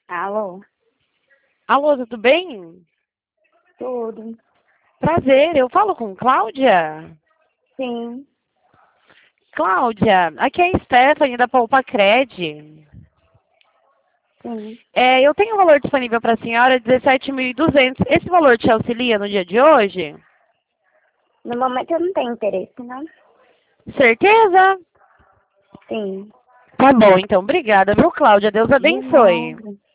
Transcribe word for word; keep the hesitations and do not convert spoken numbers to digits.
Alô? Alô, tudo bem? Tudo. Prazer, eu falo com Cláudia? Sim. Cláudia, aqui é a Stephanie da Poupa Cred. Sim. É, eu tenho um valor disponível para a senhora, dezessete mil e duzentos. Esse valor te auxilia no dia de hoje? No momento eu não tenho interesse, não? Certeza? Sim. Tá bom, então, obrigada, viu, Cláudia? Deus De abençoe. nada.